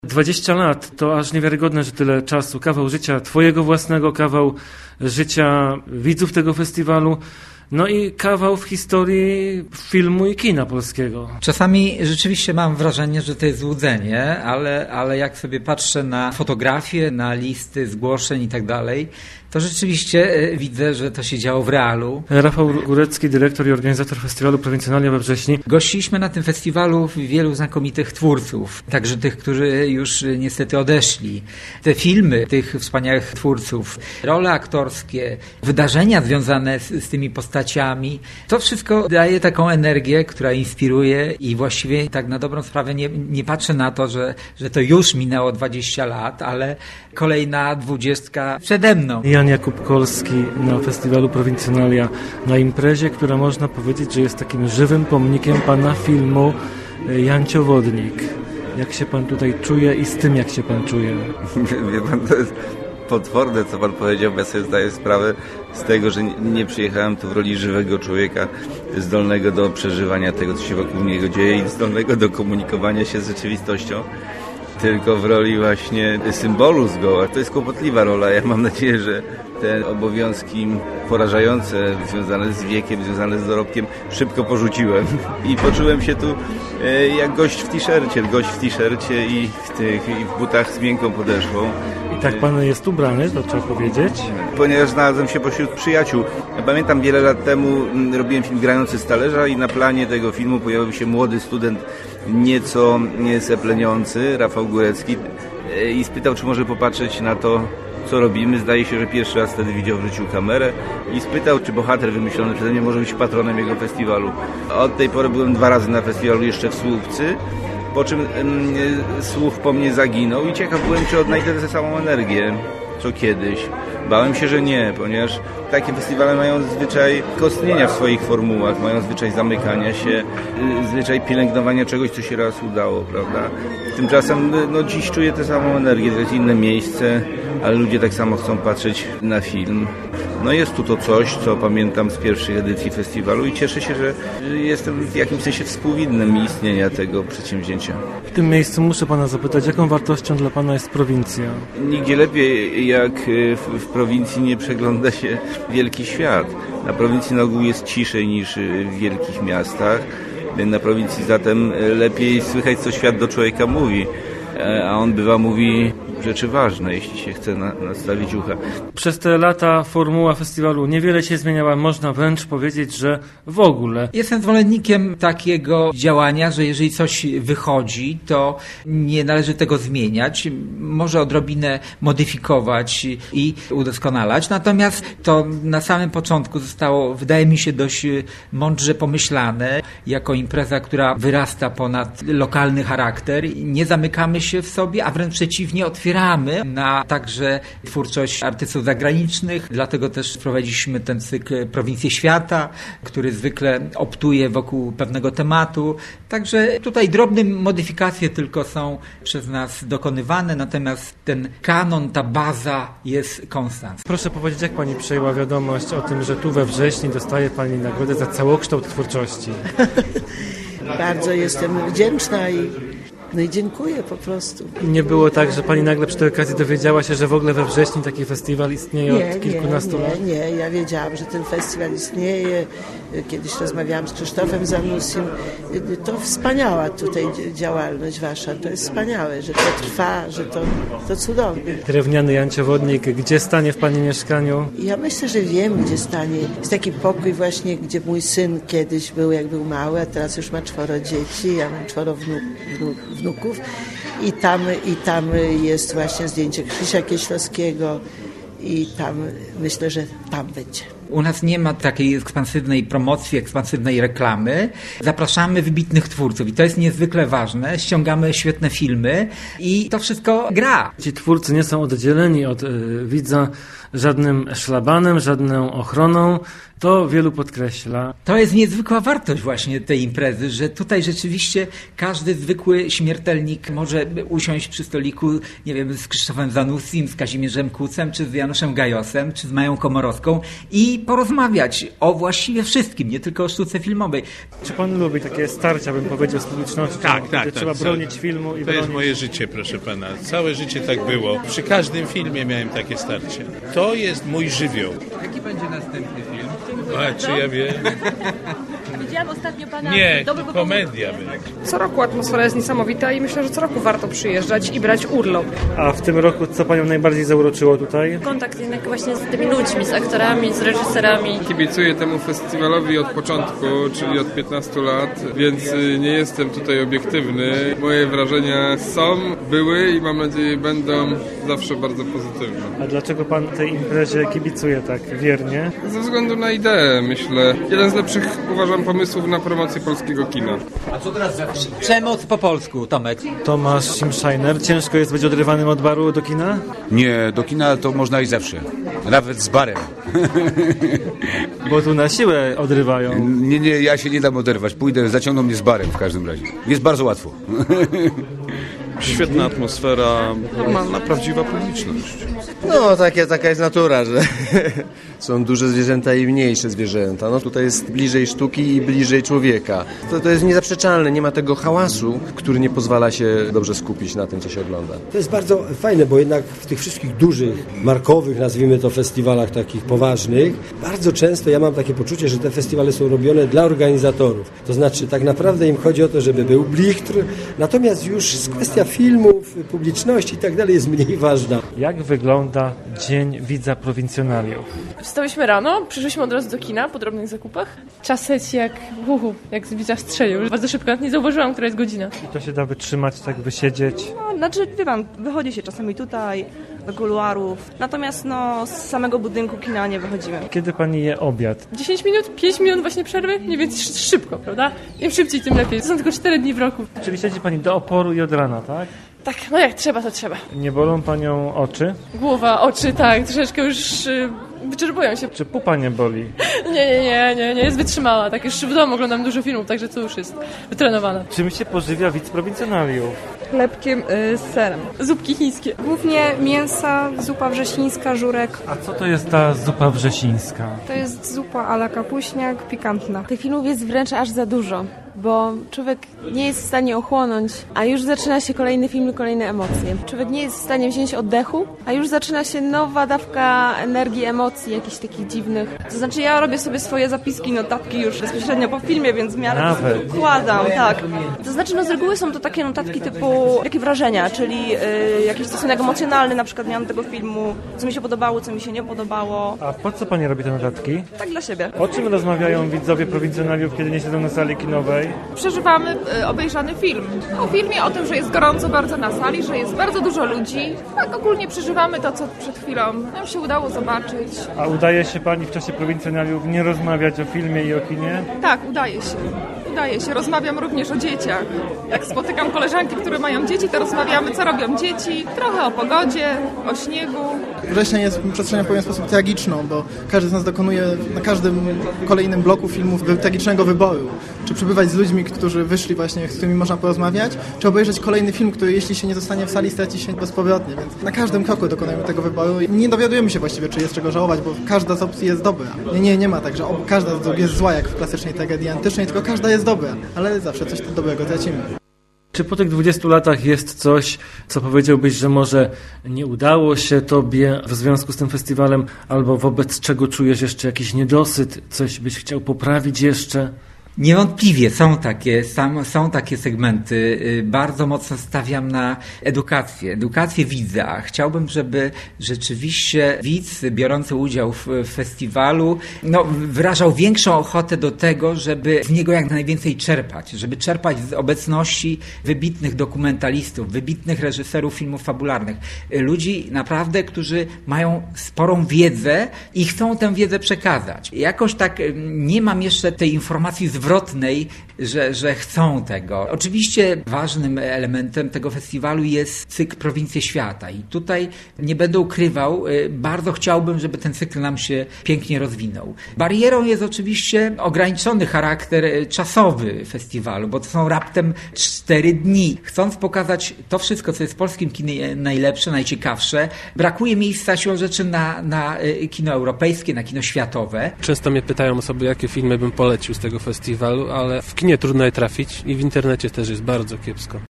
20 lat to aż niewiarygodne, że tyle czasu. Kawał życia twojego własnego, kawał życia widzów tego festiwalu. No i kawał w historii filmu i kina polskiego. Czasami rzeczywiście mam wrażenie, że to jest złudzenie, ale jak sobie patrzę na fotografie, na listy zgłoszeń i tak dalej, to rzeczywiście widzę, że to się działo w realu. Rafał Górecki, dyrektor i organizator festiwalu Prowincjonalia we Wrześni. Gościliśmy na tym festiwalu wielu znakomitych twórców, także tych, którzy już niestety odeszli. Te filmy tych wspaniałych twórców, role aktorskie, wydarzenia związane z tymi postaciami, to wszystko daje taką energię, która inspiruje i właściwie tak na dobrą sprawę nie patrzę na to, że to już minęło 20 lat, ale kolejna 20 przede mną. Jan Jakub Kolski na festiwalu Prowincjonalia, na imprezie, która można powiedzieć, że jest takim żywym pomnikiem pana filmu Jancio Wodnik. Jak się pan tutaj czuje i z tym jak się pan czuje? Wie pan, to jest potworne, co pan powiedział, bo ja sobie zdaję sprawę z tego, że nie przyjechałem tu w roli żywego człowieka zdolnego do przeżywania tego, co się wokół niego dzieje i zdolnego do komunikowania się z rzeczywistością, tylko w roli właśnie symbolu zgoła. To jest kłopotliwa rola. Ja mam nadzieję, że te obowiązki porażające, związane z wiekiem, związane z dorobkiem, szybko porzuciłem. I poczułem się tu jak gość w t-shircie i w butach z miękką podeszwą. I tak pan jest ubrany, to trzeba powiedzieć. Ponieważ znalazłem się pośród przyjaciół. Ja pamiętam, wiele lat temu robiłem film Grający z talerza i na planie tego filmu pojawił się młody student, nieco sepleniący, Rafał Górecki, i spytał, czy może popatrzeć na to, co robimy. Zdaje się, że pierwszy raz wtedy widział w życiu kamerę i spytał, czy bohater wymyślony przeze mnie może być patronem jego festiwalu. Od tej pory byłem 2 razy na festiwalu, jeszcze w Słupcy, po czym słuch po mnie zaginął i ciekaw byłem, czy odnajdę tę samą energię, co kiedyś. Bałem się, że nie, ponieważ takie festiwale mają zwyczaj kostnienia w swoich formułach, mają zwyczaj zamykania się, zwyczaj pielęgnowania czegoś, co się raz udało, prawda? Tymczasem dziś czuję tę samą energię, to jest inne miejsce, ale ludzie tak samo chcą patrzeć na film. Jest tu to coś, co pamiętam z pierwszych edycji festiwalu i cieszę się, że jestem w jakimś sensie współwinnym istnienia tego przedsięwzięcia. W tym miejscu muszę pana zapytać, jaką wartością dla pana jest prowincja? Nigdzie lepiej jak w prowincji nie przegląda się wielki świat. Na prowincji na ogół jest ciszej niż w wielkich miastach. Na prowincji zatem lepiej słychać, co świat do człowieka mówi, a on mówi rzeczy ważne, jeśli się chce nastawić ucha. Przez te lata formuła festiwalu niewiele się zmieniała, można wręcz powiedzieć, że w ogóle. Jestem zwolennikiem takiego działania, że jeżeli coś wychodzi, to nie należy tego zmieniać, może odrobinę modyfikować i udoskonalać, natomiast to na samym początku zostało, wydaje mi się, dość mądrze pomyślane, jako impreza, która wyrasta ponad lokalny charakter. Nie zamykamy się w sobie, a wręcz przeciwnie, otwieramy na także twórczość artystów zagranicznych, dlatego też wprowadziliśmy ten cykl Prowincje Świata, który zwykle optuje wokół pewnego tematu. Także tutaj drobne modyfikacje tylko są przez nas dokonywane, natomiast ten kanon, ta baza jest konstans. Proszę powiedzieć, jak pani przejęła wiadomość o tym, że tu we wrześniu dostaje pani nagrodę za całokształt twórczości? Bardzo jestem wdzięczna i dziękuję po prostu. Nie było tak, że pani nagle przy tej okazji dowiedziała się, że w ogóle we wrześniu taki festiwal istnieje od kilkunastu lat? Nie, ja wiedziałam, że ten festiwal istnieje. Kiedyś rozmawiałam z Krzysztofem Zanusim. To wspaniała tutaj działalność wasza. To jest wspaniałe, że to trwa, że to cudowne. Drewniany Jancio Wodnik, gdzie stanie w pani mieszkaniu? Ja myślę, że wiem, gdzie stanie. Jest taki pokój właśnie, gdzie mój syn kiedyś był, jak był mały, a teraz już ma 4 dzieci. Ja mam 4 wnuków i tam jest właśnie zdjęcie Krzysia Kieślowskiego i tam myślę, że tam będzie. U nas nie ma takiej ekspansywnej promocji, ekspansywnej reklamy. Zapraszamy wybitnych twórców i to jest niezwykle ważne. Ściągamy świetne filmy i to wszystko gra. Ci twórcy nie są oddzieleni od widza. żadnym szlabanem, żadną ochroną. To wielu podkreśla. To jest niezwykła wartość właśnie tej imprezy, że tutaj rzeczywiście każdy zwykły śmiertelnik może usiąść przy stoliku, nie wiem, z Krzysztofem Zanussim, z Kazimierzem Kucem, czy z Januszem Gajosem, czy z Mają Komorowską i porozmawiać o właściwie wszystkim, nie tylko o sztuce filmowej. Czy pan lubi takie starcia, bym powiedział, z publicznością? Tak. Trzeba bronić filmu i to jest bronić... moje życie, proszę pana. Całe życie tak było. Przy każdym filmie miałem takie starcie. To jest mój żywioł. Jaki będzie następny film? A czy ja wiem? Widziałam ostatnio pana... Nie, komedia będzie. Co roku atmosfera jest niesamowita i myślę, że co roku warto przyjeżdżać i brać urlop. A w tym roku co panią najbardziej zauroczyło tutaj? Kontakt jednak właśnie z tymi ludźmi, z aktorami, z reżyserami. Kibicuję temu festiwalowi od początku, czyli od 15 lat, więc nie jestem tutaj obiektywny. Moje wrażenia były i mam nadzieję będą zawsze bardzo pozytywne. A dlaczego pan tej imprezie kibicuje tak wiernie? Ze względu na ideę, myślę. Jeden z lepszych, uważam, pomysłów na promocję polskiego kina. Przemoc po polsku, Tomek. Tomasz Simshiner. Ciężko jest być odrywanym od baru do kina? Nie, do kina to można i zawsze. Nawet z barem. Bo tu na siłę odrywają. Nie, ja się nie dam oderwać. Pójdę, zaciągną mnie z barem w każdym razie. Jest bardzo łatwo. Świetna atmosfera, normalna, prawdziwa publiczność. No, taka jest natura, że są duże zwierzęta i mniejsze zwierzęta. No tutaj jest bliżej sztuki i bliżej człowieka. To jest niezaprzeczalne, nie ma tego hałasu, który nie pozwala się dobrze skupić na tym, co się ogląda. To jest bardzo fajne, bo jednak w tych wszystkich dużych, markowych, nazwijmy to, festiwalach takich poważnych, bardzo często ja mam takie poczucie, że te festiwale są robione dla organizatorów. To znaczy tak naprawdę im chodzi o to, żeby był blichtr, natomiast już kwestia filmów, publiczności i tak dalej jest mniej ważna. Jak wygląda dzień widza prowincjonaliów? Wstałyśmy rano, przyszliśmy od razu do kina po drobnych zakupach. Czas leci jak z bicia strzelił. Bardzo szybko, nawet nie zauważyłam, która jest godzina. I to się da wytrzymać, tak wysiedzieć? No, znaczy, wie pan, wychodzi się czasami tutaj, do kuluarów. Natomiast z samego budynku kina nie wychodzimy. Kiedy pani je obiad? 10 minut, 5 minut właśnie przerwy, nie więc szybko, prawda? Im szybciej, tym lepiej. To są tylko 4 dni w roku. Czyli siedzi pani do oporu i od rana, tak? Tak, no jak trzeba, to trzeba. Nie bolą panią oczy? Głowa, oczy, tak, troszeczkę już wyczerpują się. Czy pupa nie boli? Nie, jest wytrzymała. Tak już w domu oglądam dużo filmów, także to już jest wytrenowana. Czym się pożywia widz prowincjonaliów? Chlebkiem z serem. Zupki chińskie. Głównie mięsa, zupa wrzesińska, żurek. A co to jest ta zupa wrzesińska? To jest zupa a la kapuśniak, pikantna. Tych filmów jest wręcz aż za dużo, bo człowiek nie jest w stanie ochłonąć, a już zaczyna się kolejny film, kolejne emocje. Człowiek nie jest w stanie wziąć oddechu, a już zaczyna się nowa dawka energii, emocji, jakichś takich dziwnych. To znaczy ja robię sobie swoje zapiski, notatki już bezpośrednio po filmie, więc w miarę Nawet. układam, tak. To znaczy z reguły są to takie notatki typu jakie wrażenia, czyli jakiś stosunek emocjonalny, na przykład miałam tego filmu, co mi się podobało, co mi się nie podobało. A po co pani robi te notatki? Tak dla siebie. O czym rozmawiają widzowie prowincjonaliów, kiedy nie siedzą na sali kinowej? Przeżywamy obejrzany film. O filmie, o tym, że jest gorąco bardzo na sali, że jest bardzo dużo ludzi. Tak ogólnie przeżywamy to, co przed chwilą nam się udało zobaczyć. A udaje się pani w czasie prowincjonaliów nie rozmawiać o filmie i o kinie? Tak, udaje się. Rozmawiam również o dzieciach. Jak spotykam koleżanki, które mają dzieci, to rozmawiamy, co robią dzieci. Trochę o pogodzie, o śniegu. Wrzesień jest przestrzenią w pewien sposób tragiczną, bo każdy z nas dokonuje na każdym kolejnym bloku filmów tragicznego wyboru. Czy przebywać z ludźmi, którzy wyszli właśnie, z którymi można porozmawiać, czy obejrzeć kolejny film, który jeśli się nie zostanie w sali, straci się bezpowrotnie. Więc na każdym kroku dokonujemy tego wyboru i nie dowiadujemy się właściwie, czy jest czego żałować, bo każda z opcji jest dobra. Nie ma tak, że każda jest zła jak w klasycznej tragedii antycznej, tylko każda jest dobra, ale zawsze coś dobrego tracimy. Czy po tych 20 latach jest coś, co powiedziałbyś, że może nie udało się tobie w związku z tym festiwalem, albo wobec czego czujesz jeszcze jakiś niedosyt, coś byś chciał poprawić jeszcze? Niewątpliwie są takie segmenty. Bardzo mocno stawiam na edukację widza. Chciałbym, żeby rzeczywiście widz biorący udział w festiwalu wyrażał większą ochotę do tego, żeby z niego jak najwięcej czerpać, żeby czerpać z obecności wybitnych dokumentalistów, wybitnych reżyserów filmów fabularnych. Ludzi naprawdę, którzy mają sporą wiedzę i chcą tę wiedzę przekazać. Jakoś tak nie mam jeszcze tej informacji zwrotnej zwrotnej, że chcą tego. Oczywiście ważnym elementem tego festiwalu jest cykl Prowincje Świata i tutaj nie będę ukrywał, bardzo chciałbym, żeby ten cykl nam się pięknie rozwinął. Barierą jest oczywiście ograniczony charakter czasowy festiwalu, bo to są raptem 4 dni. Chcąc pokazać to wszystko, co jest w polskim kinie najlepsze, najciekawsze, brakuje miejsca siłą rzeczy na kino europejskie, na kino światowe. Często mnie pytają osoby, jakie filmy bym polecił z tego festiwalu, ale w kinie trudno je trafić i w internecie też jest bardzo kiepsko.